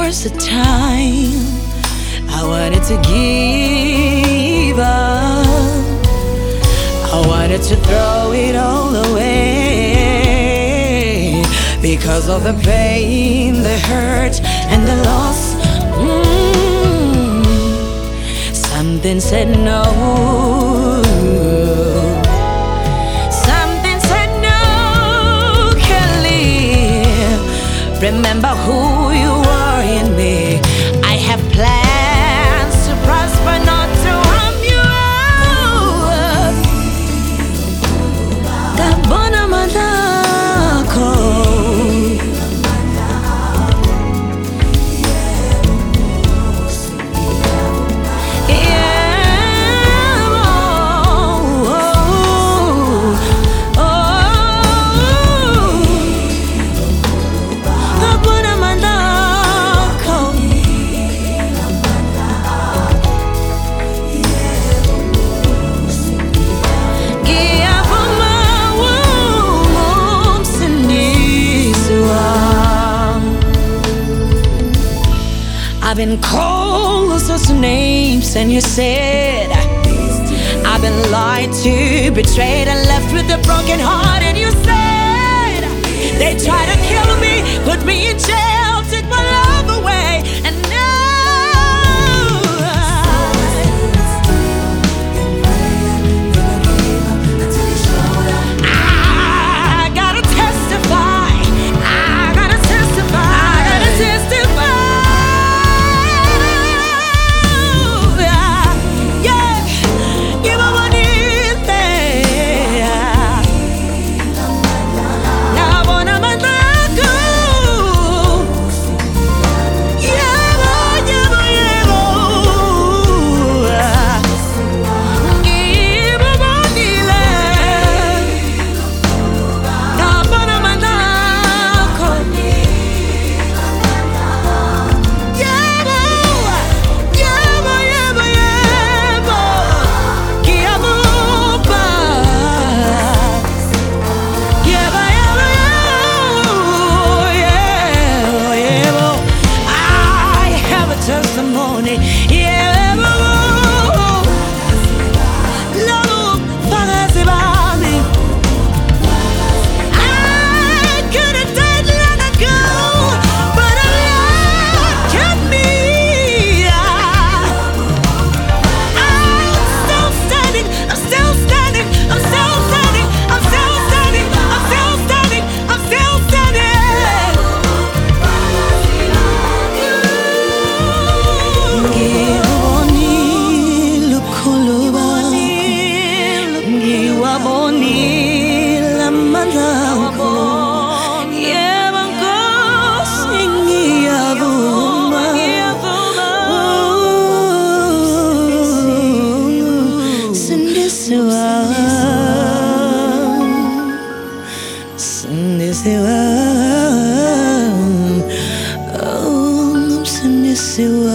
was a time I wanted to give up. I wanted to throw it all away because of the pain, the hurt, and the loss. Something said no. Something said no, Kelly. Remember who you are in me. I have plans to prosper, not to harm you. Kabona madako. I've been called all sorts of names, and you said I've been lied to, betrayed, and left with a broken heart. And you said they tried to kill me, put me in jail, took my love away, and now I gotta testify. I gotta testify. I gotta testify. Testimony, yeah. Love, Pagazibami. I could have died long ago, but Allah kept me. I'm still standing. I'm still standing. I'm still standing. I'm still standing. I'm still standing. I'm still standing. Sendisiwa, oh, sendisiwa.